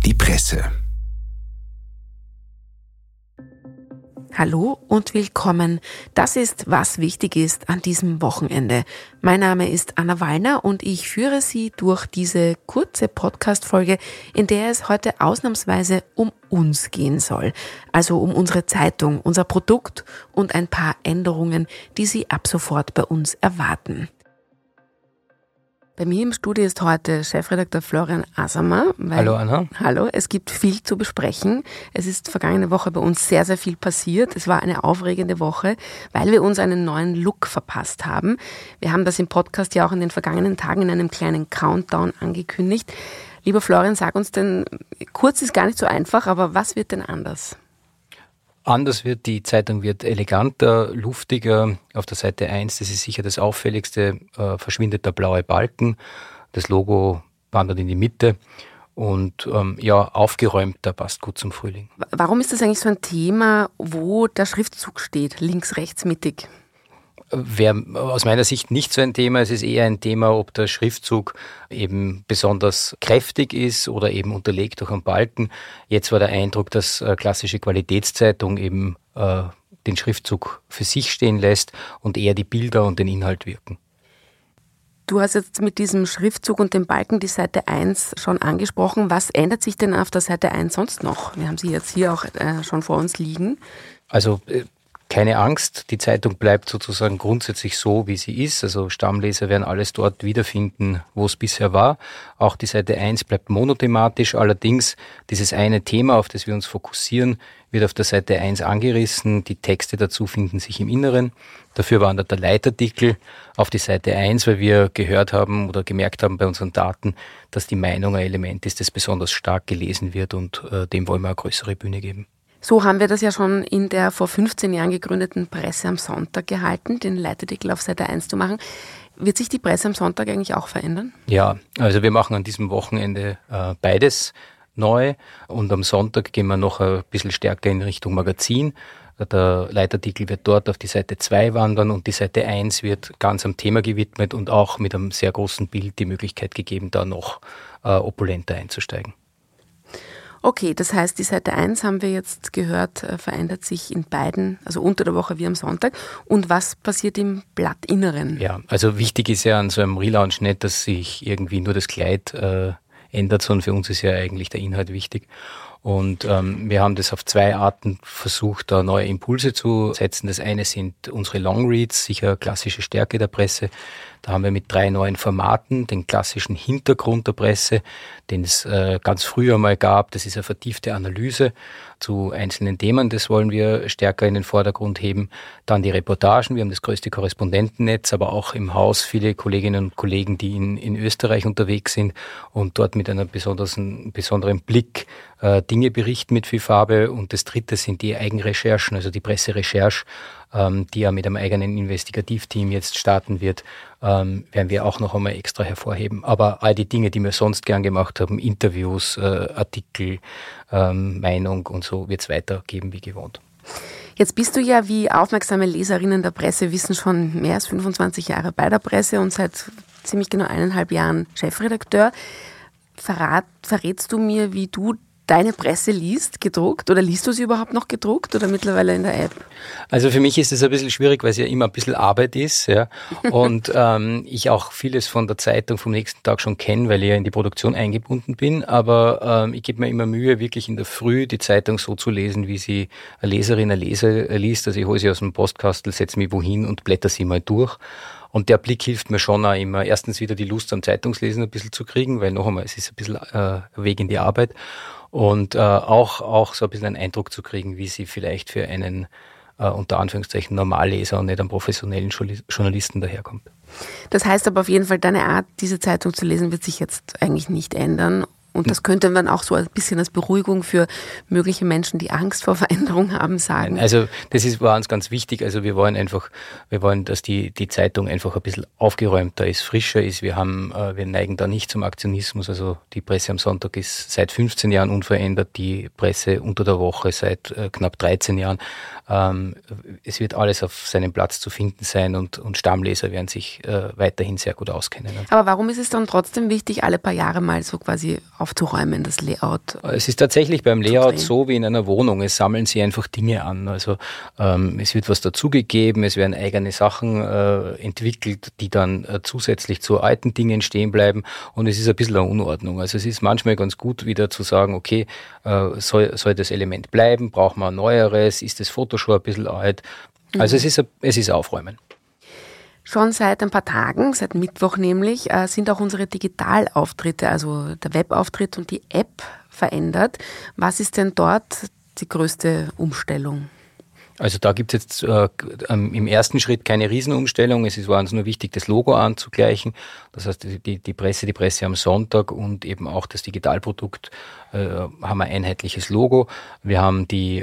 die Presse. Hallo und willkommen. Das ist, was wichtig ist an diesem Wochenende. Mein Name ist Anna Wallner und ich führe Sie durch diese kurze Podcast-Folge, in der es heute ausnahmsweise um uns gehen soll. Also um unsere Zeitung, unser Produkt und ein paar Änderungen, die Sie ab sofort bei uns erwarten. Bei mir im Studio ist heute Chefredakteur Florian Asamer. Hallo Anna. Hallo, es gibt viel zu besprechen. Es ist vergangene Woche bei uns sehr, sehr viel passiert. Es war eine aufregende Woche, weil wir uns einen neuen Look verpasst haben. Wir haben das im Podcast ja auch in den vergangenen Tagen in einem kleinen Countdown angekündigt. Lieber Florian, sag uns denn, kurz ist gar nicht so einfach, aber was wird denn anders? Anders wird, die Zeitung wird eleganter, luftiger. Auf der Seite 1, das ist sicher das Auffälligste, verschwindet der blaue Balken. Das Logo wandert in die Mitte und aufgeräumter, passt gut zum Frühling. Warum ist das eigentlich so ein Thema, wo der Schriftzug steht, links, rechts, mittig? Wäre aus meiner Sicht nicht so ein Thema. Es ist eher ein Thema, ob der Schriftzug eben besonders kräftig ist oder eben unterlegt durch einen Balken. Jetzt war der Eindruck, dass klassische Qualitätszeitung eben den Schriftzug für sich stehen lässt und eher die Bilder und den Inhalt wirken. Du hast jetzt mit diesem Schriftzug und dem Balken die Seite 1 schon angesprochen. Was ändert sich denn auf der Seite 1 sonst noch? Wir haben sie jetzt hier auch schon vor uns liegen. Also keine Angst, die Zeitung bleibt sozusagen grundsätzlich so, wie sie ist. Also Stammleser werden alles dort wiederfinden, wo es bisher war. Auch die Seite 1 bleibt monothematisch. Allerdings dieses eine Thema, auf das wir uns fokussieren, wird auf der Seite 1 angerissen. Die Texte dazu finden sich im Inneren. Dafür wandert der Leitartikel auf die Seite 1, weil wir gehört haben oder gemerkt haben bei unseren Daten, dass die Meinung ein Element ist, das besonders stark gelesen wird und dem wollen wir eine größere Bühne geben. So haben wir das ja schon in der vor 15 Jahren gegründeten Presse am Sonntag gehalten, den Leitartikel auf Seite 1 zu machen. Wird sich die Presse am Sonntag eigentlich auch verändern? Ja, also wir machen an diesem Wochenende beides neu und am Sonntag gehen wir noch ein bisschen stärker in Richtung Magazin. Der Leitartikel wird dort auf die Seite 2 wandern und die Seite 1 wird ganz am Thema gewidmet und auch mit einem sehr großen Bild die Möglichkeit gegeben, da noch opulenter einzusteigen. Okay, das heißt, die Seite 1 haben wir jetzt gehört, verändert sich in beiden, also unter der Woche wie am Sonntag. Und was passiert im Blattinneren? Ja, also wichtig ist ja an so einem Relaunch nicht, dass sich irgendwie nur das Kleid ändert, sondern für uns ist ja eigentlich der Inhalt wichtig. Und wir haben das auf 2 Arten versucht, da neue Impulse zu setzen. Das eine sind unsere Longreads, sicher klassische Stärke der Presse. Da haben wir mit 3 neuen Formaten den klassischen Hintergrund der Presse, den es ganz früher mal gab. Das ist eine vertiefte Analyse zu einzelnen Themen. Das wollen wir stärker in den Vordergrund heben. Dann die Reportagen. Wir haben das größte Korrespondentennetz, aber auch im Haus viele Kolleginnen und Kollegen, die in Österreich unterwegs sind und dort mit einem besonderen Blick Dinge berichten mit viel Farbe. Und das dritte sind die Eigenrecherchen, also die Presserecherche, die ja mit einem eigenen Investigativteam jetzt starten wird, werden wir auch noch einmal extra hervorheben. Aber all die Dinge, die wir sonst gern gemacht haben, Interviews, Artikel, Meinung und so, wird es weitergeben wie gewohnt. Jetzt bist du ja, wie aufmerksame Leserinnen der Presse wissen, schon mehr als 25 Jahre bei der Presse und seit ziemlich genau 1,5 Jahren Chefredakteur. Verrätst du mir, wie du deine Presse liest, gedruckt, oder liest du sie überhaupt noch gedruckt oder mittlerweile in der App? Also für mich ist es ein bisschen schwierig, weil es ja immer ein bisschen Arbeit ist, ja. Und ich auch vieles von der Zeitung vom nächsten Tag schon kenne, weil ich ja in die Produktion eingebunden bin. Aber ich gebe mir immer Mühe, wirklich in der Früh die Zeitung so zu lesen, wie sie eine Leserin, ein Leser liest. Also ich hole sie aus dem Postkastel, setze mich wohin und blätter sie mal durch. Und der Blick hilft mir schon auch immer, erstens wieder die Lust am Zeitungslesen ein bisschen zu kriegen, weil noch einmal, es ist ein bisschen ein Weg in die Arbeit. Und auch so ein bisschen einen Eindruck zu kriegen, wie sie vielleicht für einen unter Anführungszeichen Normalleser und nicht einen professionellen Journalisten daherkommt. Das heißt aber auf jeden Fall, deine Art, diese Zeitung zu lesen, wird sich jetzt eigentlich nicht ändern. Und das könnte man auch so ein bisschen als Beruhigung für mögliche Menschen, die Angst vor Veränderung haben, sagen. Nein, also das war uns ganz wichtig. Also wir wollen, dass die Zeitung einfach ein bisschen aufgeräumter ist, frischer ist. Wir neigen da nicht zum Aktionismus. Also die Presse am Sonntag ist seit 15 Jahren unverändert, die Presse unter der Woche seit knapp 13 Jahren. Es wird alles auf seinem Platz zu finden sein und Stammleser werden sich weiterhin sehr gut auskennen. Aber warum ist es dann trotzdem wichtig, alle paar Jahre mal so quasi aufzuräumen, das Layout? Es ist tatsächlich beim Layout so wie in einer Wohnung. Es sammeln sich einfach Dinge an. Also es wird was dazugegeben, es werden eigene Sachen entwickelt, die dann zusätzlich zu alten Dingen stehen bleiben. Und es ist ein bisschen eine Unordnung. Also es ist manchmal ganz gut, wieder zu sagen, okay, soll das Element bleiben? Braucht man ein neueres? Ist das Foto schon ein bisschen alt? Also es ist Aufräumen. Schon seit ein paar Tagen, seit Mittwoch nämlich, sind auch unsere Digitalauftritte, also der Webauftritt und die App verändert. Was ist denn dort die größte Umstellung? Also da gibt es jetzt im ersten Schritt keine Riesenumstellung. Es war uns nur wichtig, das Logo anzugleichen. Das heißt, die Presse am Sonntag und eben auch das Digitalprodukt haben ein einheitliches Logo. Wir haben die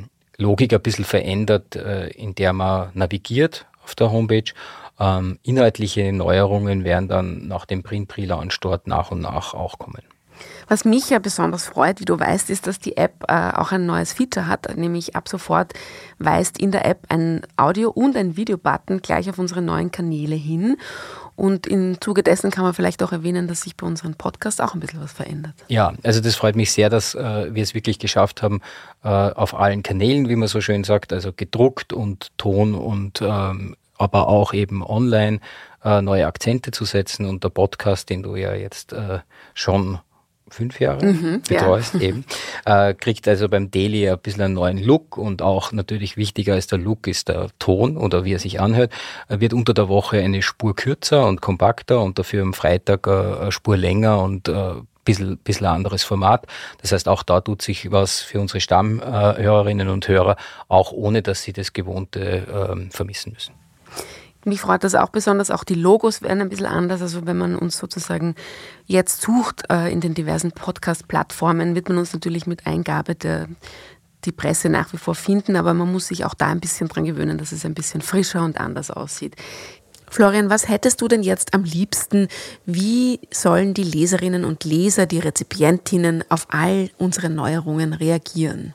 Logik ein bisschen verändert, in der man navigiert auf der Homepage. Inhaltliche Neuerungen werden dann nach dem Print-Pre-Launch dort nach und nach auch kommen. Was mich ja besonders freut, wie du weißt, ist, dass die App auch ein neues Feature hat, nämlich ab sofort weist in der App ein Audio- und ein Video-Button gleich auf unsere neuen Kanäle hin. Und im Zuge dessen kann man vielleicht auch erwähnen, dass sich bei unserem Podcast auch ein bisschen was verändert. Ja, also das freut mich sehr, dass wir es wirklich geschafft haben, auf allen Kanälen, wie man so schön sagt, also gedruckt und Ton und aber auch eben online neue Akzente zu setzen. Und der Podcast, den du ja jetzt schon 5 Jahre betreust, eben, kriegt also beim Daily ein bisschen einen neuen Look und auch natürlich wichtiger als der Look ist der Ton oder wie er sich anhört, wird unter der Woche eine Spur kürzer und kompakter und dafür am Freitag eine Spur länger und bisschen anderes Format. Das heißt, auch da tut sich was für unsere Stammhörerinnen und Hörer, auch ohne, dass sie das Gewohnte vermissen müssen. Mich freut das auch besonders, auch die Logos werden ein bisschen anders. Also wenn man uns sozusagen jetzt sucht in den diversen Podcast-Plattformen, wird man uns natürlich mit Eingabe die Presse nach wie vor finden, aber man muss sich auch da ein bisschen dran gewöhnen, dass es ein bisschen frischer und anders aussieht. Florian, was hättest du denn jetzt am liebsten? Wie sollen die Leserinnen und Leser, die Rezipientinnen auf all unsere Neuerungen reagieren?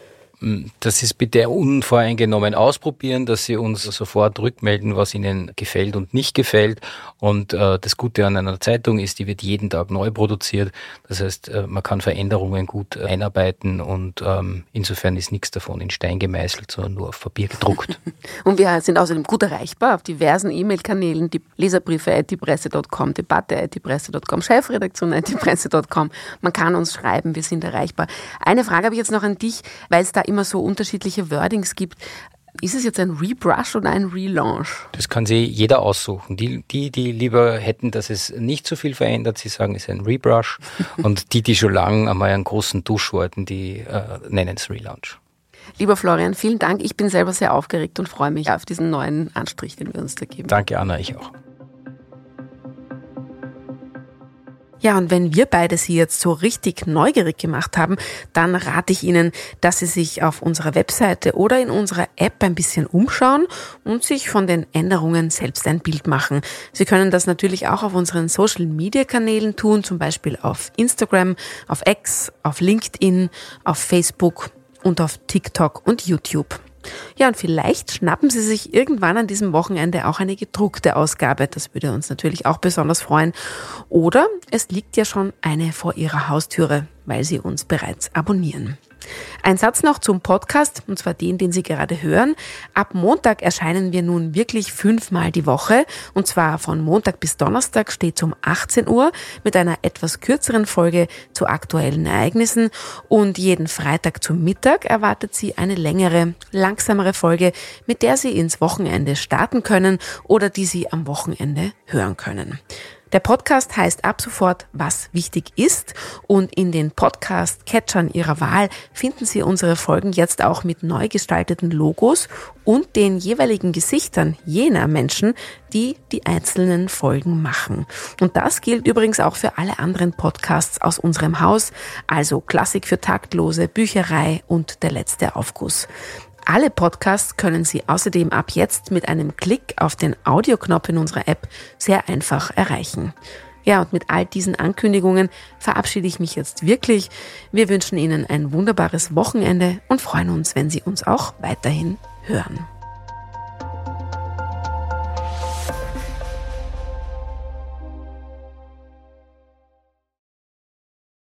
Dass Sie es bitte unvoreingenommen ausprobieren, dass Sie uns sofort rückmelden, was Ihnen gefällt und nicht gefällt. Und das Gute an einer Zeitung ist, die wird jeden Tag neu produziert. Das heißt, man kann Veränderungen gut einarbeiten und insofern ist nichts davon in Stein gemeißelt, sondern nur auf Papier gedruckt. Und wir sind außerdem gut erreichbar auf diversen E-Mail-Kanälen, die Leserbriefe@diepresse.com, Debatte@diepresse.com, Chefredaktion@diepresse.com. Man kann uns schreiben, wir sind erreichbar. Eine Frage habe ich jetzt noch an dich, weil es da immer so unterschiedliche Wordings gibt. Ist es jetzt ein Rebrush oder ein Relaunch? Das kann sich jeder aussuchen. Die lieber hätten, dass es nicht so viel verändert, sie sagen, es ist ein Rebrush. Und die schon lange einmal einen großen Dusch wollten, die nennen es Relaunch. Lieber Florian, vielen Dank. Ich bin selber sehr aufgeregt und freue mich auf diesen neuen Anstrich, den wir uns da geben. Danke, Anna, ich auch. Ja, und wenn wir beide Sie jetzt so richtig neugierig gemacht haben, dann rate ich Ihnen, dass Sie sich auf unserer Webseite oder in unserer App ein bisschen umschauen und sich von den Änderungen selbst ein Bild machen. Sie können das natürlich auch auf unseren Social-Media-Kanälen tun, zum Beispiel auf Instagram, auf X, auf LinkedIn, auf Facebook und auf TikTok und YouTube. Ja, und vielleicht schnappen Sie sich irgendwann an diesem Wochenende auch eine gedruckte Ausgabe. Das würde uns natürlich auch besonders freuen. Oder es liegt ja schon eine vor Ihrer Haustüre, weil Sie uns bereits abonnieren. Ein Satz noch zum Podcast, und zwar den Sie gerade hören. Ab Montag erscheinen wir nun wirklich 5-mal die Woche, und zwar von Montag bis Donnerstag stets um 18 Uhr mit einer etwas kürzeren Folge zu aktuellen Ereignissen, und jeden Freitag zum Mittag erwartet Sie eine längere, langsamere Folge, mit der Sie ins Wochenende starten können oder die Sie am Wochenende hören können. Der Podcast heißt ab sofort Was wichtig ist, und in den Podcast-Catchern Ihrer Wahl finden Sie unsere Folgen jetzt auch mit neu gestalteten Logos und den jeweiligen Gesichtern jener Menschen, die die einzelnen Folgen machen. Und das gilt übrigens auch für alle anderen Podcasts aus unserem Haus, also Klassik für Taktlose, Bücherei und Der letzte Aufguss. Alle Podcasts können Sie außerdem ab jetzt mit einem Klick auf den Audioknopf in unserer App sehr einfach erreichen. Ja, und mit all diesen Ankündigungen verabschiede ich mich jetzt wirklich. Wir wünschen Ihnen ein wunderbares Wochenende und freuen uns, wenn Sie uns auch weiterhin hören.